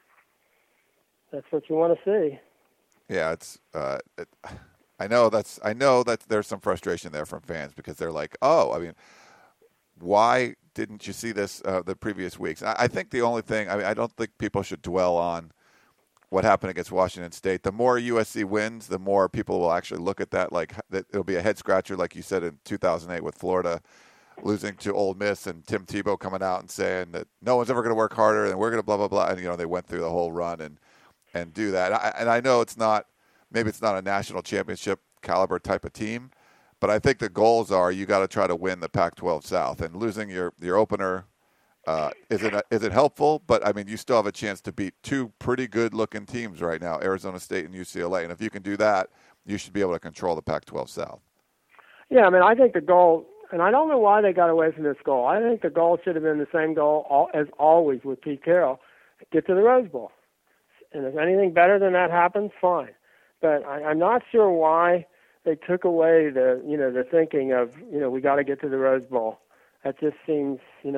E: to see.
B: Yeah, it's. I know that there's some frustration there from fans because they're like, why didn't you see this the previous weeks? I think the only thing, I don't think people should dwell on what happened against Washington State. The more USC wins, the more people will actually look at that. Like that, it'll be a head scratcher, like you said in 2008 with Florida losing to Ole Miss and Tim Tebow coming out and saying that no one's ever going to work harder and we're going to blah blah blah. And they went through the whole run and do that. And I know it's not a national championship caliber type of team, but I think the goals are you got to try to win the Pac-12 South, and losing your opener isn't helpful. But I mean, you still have a chance to beat 2 pretty good looking teams right now, Arizona State and UCLA. And if you can do that, you should be able to control the Pac-12 South. Yeah,
E: I mean, I think the goal, and I don't know why they got away from this goal. I think the goal should have been the same goal as always with Pete Carroll: get to the Rose Bowl. And if anything better than that happens, fine. But I'm not sure why they took away the thinking of, we got to get to the Rose Bowl. That just seems,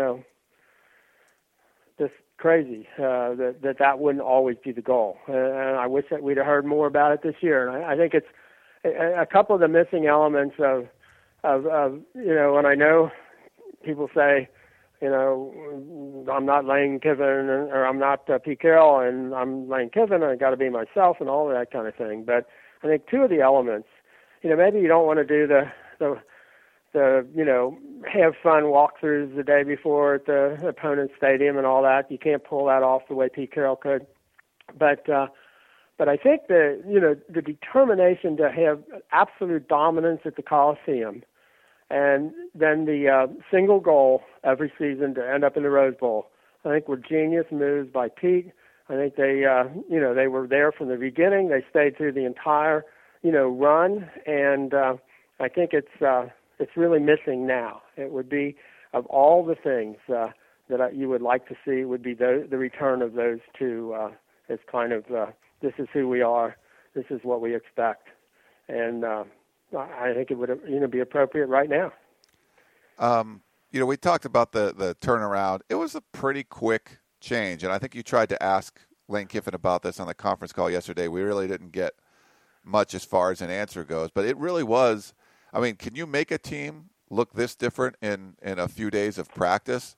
E: just crazy that wouldn't always be the goal. And I wish that we'd have heard more about it this year. And I think it's a couple of the missing elements of and I know people say, I'm not Lane Kiffin or I'm not Pete Carroll and I'm Lane Kiffin and I got to be myself and all of that kind of thing. But I think 2 of the elements, maybe you don't want to do the have fun walkthroughs the day before at the opponent's stadium and all that. You can't pull that off the way Pete Carroll could. But I think the determination to have absolute dominance at the Coliseum, and then the single goal every season to end up in the Rose Bowl, I think were genius moves by Pete. I think they were there from the beginning. They stayed through the entire, run, and I think it's really missing now. It would be, of all the things that you would like to see, would be the return of those 2 as kind of this is who we are, this is what we expect, and I think it would be appropriate right now.
B: We talked about the turnaround. It was a pretty quick change, and I think you tried to ask Lane Kiffin about this on the conference call yesterday. We really didn't get much as far as an answer goes, but it really was. I mean, can you make a team look this different in a few days of practice?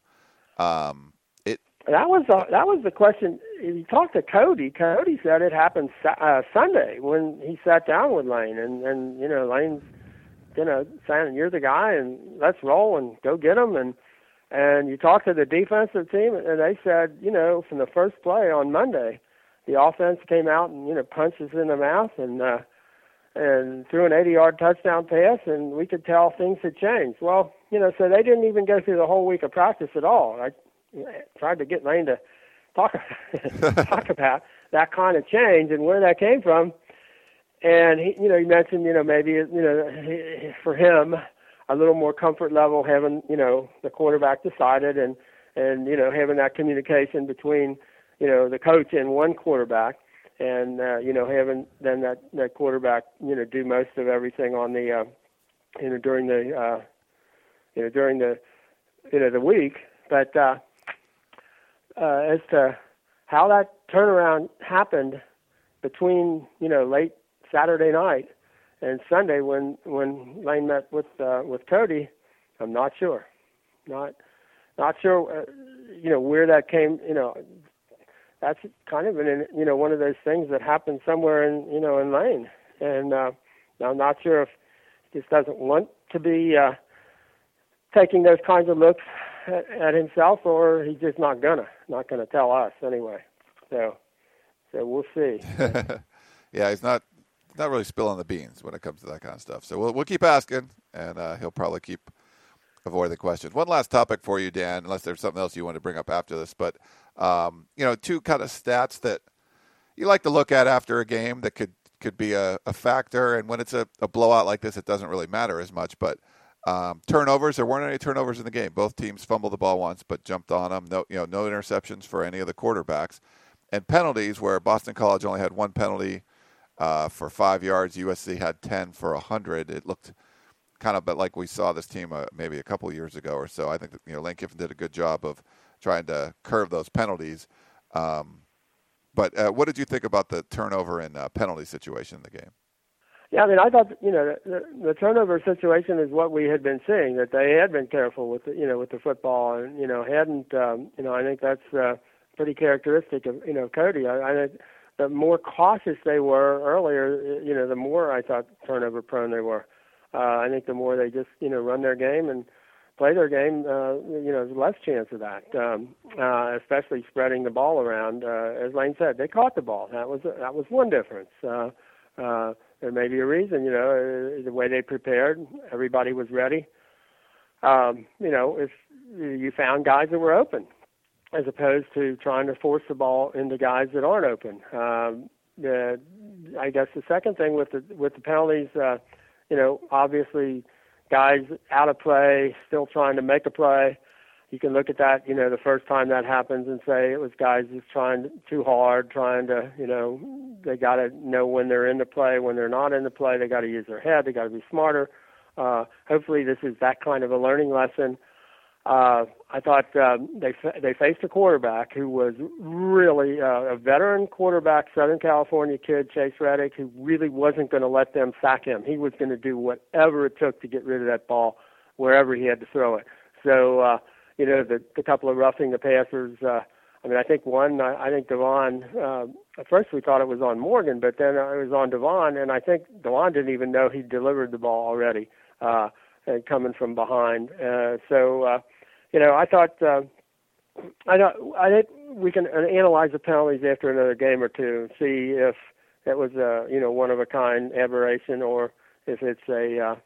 E: That was the question. You talked to Cody. Cody said it happened Sunday when he sat down with Lane, and Lane's saying you're the guy and let's roll and go get them. And you talk to the defensive team, and they said from the first play on Monday, the offense came out and punched us in the mouth and threw an 80-yard touchdown pass, and we could tell things had changed. Well, so they didn't even go through the whole week of practice at all. I tried to get Lane to talk about that kind of change and where that came from. And he mentioned, maybe, for him, a little more comfort level having, the quarterback decided and having that communication between, the coach and one quarterback, and having then that quarterback, do most of everything on the, during the week. But as to how that turnaround happened between, late Saturday night and Sunday when Lane met with Cody, I'm not sure. Not sure, where that came. That's kind of one of those things that happened somewhere in Lane, and I'm not sure if he just doesn't want to be taking those kinds of looks at himself, or he's just not gonna tell us anyway. So we'll see.
B: Yeah, he's not really spilling the beans when it comes to that kind of stuff. So we'll keep asking, and he'll probably keep avoiding the questions. One last topic for you, Dan, unless there's something else you want to bring up after this. But, two kind of stats that you like to look at after a game that could be a factor. And when it's a blowout like this, it doesn't really matter as much. But turnovers, there weren't any turnovers in the game. Both teams fumbled the ball once, but jumped on them. No interceptions for any of the quarterbacks. And penalties, where Boston College only had one penalty for 5 yards. USC had 10 for 100. It looked kind of like we saw this team maybe a couple years ago or so. I think that, Lane Kiffin did a good job of trying to curve those penalties. But what did you think about the turnover and penalty situation in the game?
E: Yeah, I thought the turnover situation is what we had been seeing, that they had been careful with the football, and hadn't I think that's pretty characteristic of Cody. I think the more cautious they were earlier, the more I thought turnover prone they were. I think the more they just run their game and play their game, there's less chance of that. Especially spreading the ball around. As Lane said, they caught the ball. That was one difference. There may be a reason, the way they prepared, everybody was ready. If you found guys that were open, as opposed to trying to force the ball into guys that aren't open. I guess the second thing with the penalties, obviously guys out of play, still trying to make a play. You can look at that, the first time that happens and say it was guys just trying too hard, trying to, they got to know when they're in the play, when they're not in the play. They got to use their head. They got to be smarter. Hopefully this is that kind of a learning lesson. I thought they faced a quarterback who was really a veteran quarterback, Southern California kid, Chase Reddick, who really wasn't going to let them sack him. He was going to do whatever it took to get rid of that ball wherever he had to throw it. So, the couple of roughing the passers, I think Devon, at first we thought it was on Morgan, but then it was on Devon, and I think Devon didn't even know he delivered the ball already, and coming from behind. I thought I think we can analyze the penalties after another game or two and see if that was a one of a kind aberration, or if it's a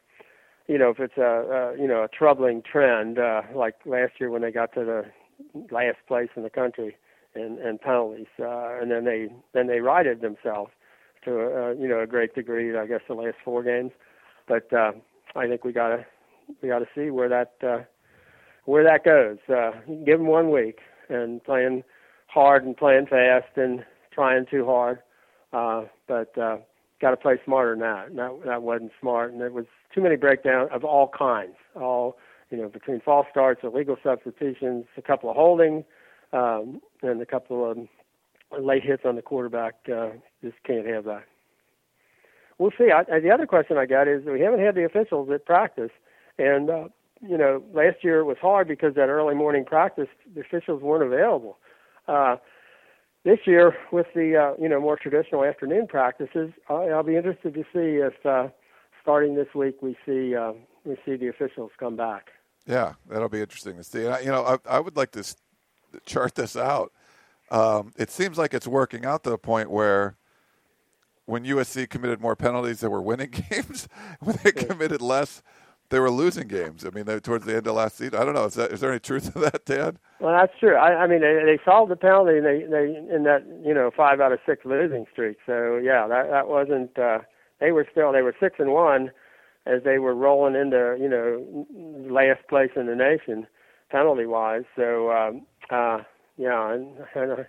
E: a troubling trend like last year when they got to the last place in the country in penalties, and then they righted themselves to a great degree. I guess the last 4 games, but I think we gotta see where that goes. Give them 1 week and playing hard and playing fast and trying too hard, but got to play smarter than that. That wasn't smart, and there was too many breakdowns of all kinds. All between false starts, illegal substitutions, a couple of holdings, and a couple of late hits on the quarterback. Just can't have that. We'll see. The other question I got is we haven't had the officials at practice, and last year it was hard because that early morning practice, the officials weren't available. This year, with the more traditional afternoon practices, I'll be interested to see if starting this week we see the officials come back.
B: Yeah, that'll be interesting to see. I would like to chart this out. It seems like it's working out to the point where when USC committed more penalties, they were winning games. When they committed less, they were losing games. I mean, towards the end of last season. I don't know. Is there any truth to that, Dan?
E: Well, that's true. I mean, they solved the penalty they in that 5 out of 6 losing streak. So yeah, that wasn't they were 6-1 as they were rolling into, you know, last place in the nation penalty wise. So yeah, and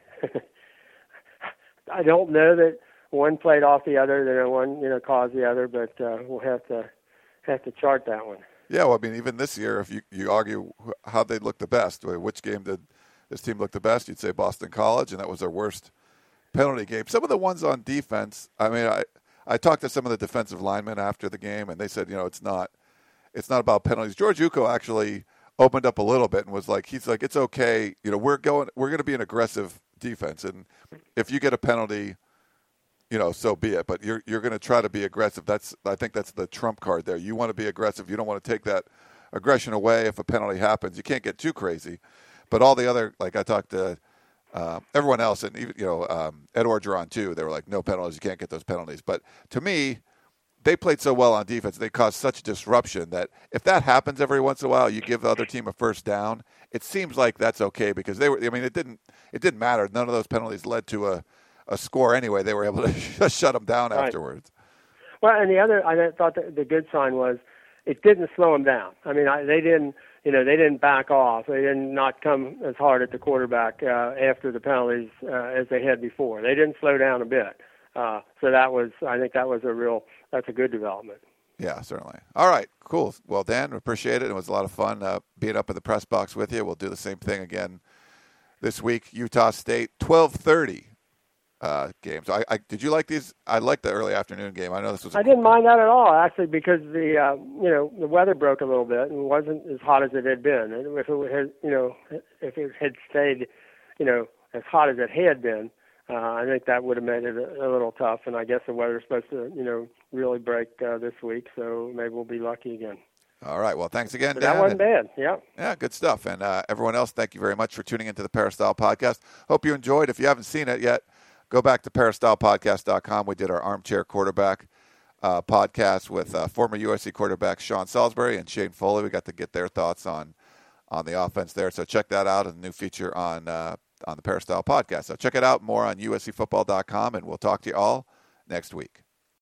E: I don't know that one played off the other, that one, you know, caused the other, but we'll have to chart that one.
B: Yeah, well, I mean, even this year, if you argue how they look the best, which game did this team look the best, you'd say Boston College, and that was their worst penalty game. Some of the ones on defense, I mean, I talked to some of the defensive linemen after the game, and they said, you know, it's not about penalties. George Uko actually opened up a little bit and was like, he's like, it's okay, you know, we're going to be an aggressive defense, and if you get a penalty, you know, so be it. But you're going to try to be aggressive. I think that's the trump card there. You want to be aggressive. You don't want to take that aggression away if a penalty happens. You can't get too crazy. But all the other, like I talked to everyone else, and even, you know, Ed Orgeron too. They were like, no penalties. You can't get those penalties. But to me, they played so well on defense. They caused such disruption that if that happens every once in a while, you give the other team a first down. It seems like that's okay because they were. I mean, it didn't matter. None of those penalties led to a score anyway. They were able to shut them down afterwards.
E: Well, and the other, I thought the good sign was it didn't slow them down. I mean, they didn't back off. They did not come as hard at the quarterback after the penalties as they had before. They didn't slow down a bit. So I think that's a good development.
B: Yeah, certainly. All right, cool. Well, Dan, we appreciate it. It was a lot of fun being up in the press box with you. We'll do the same thing again this week. Utah State, 12:30 games. Did you like these? I liked the early afternoon game. I know this was.
E: I didn't mind that at all, actually, because the weather broke a little bit and wasn't as hot as it had been. And if it had stayed, you know, as hot as it had been, I think that would have made it a little tough. And I guess the weather's supposed to, you know, really break this week, so maybe we'll be lucky again.
B: All right. Well, thanks again,
E: but
B: Dan.
E: That wasn't bad. Yeah.
B: Yeah, good stuff. And everyone else, thank you very much for tuning into the Peristyle Podcast. Hope you enjoyed. If you haven't seen it yet, go back to peristylepodcast.com. We did our Armchair Quarterback podcast with former USC quarterback Sean Salisbury and Shane Foley. We got to get their thoughts on the offense there. So check that out, a new feature on the Peristyle Podcast. So check it out, more on uscfootball.com, and we'll talk to you all next week.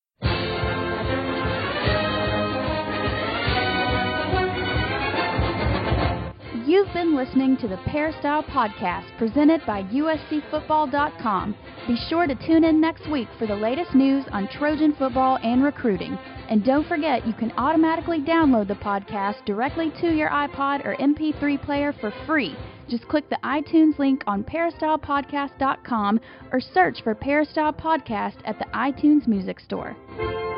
A: You've been listening to the Peristyle Podcast presented by uscfootball.com. Be sure to tune in next week for the latest news on Trojan football and recruiting. And don't forget, you can automatically download the podcast directly to your iPod or MP3 player for free. Just click the iTunes link on peristylepodcast.com or search for Peristyle Podcast at the iTunes Music Store.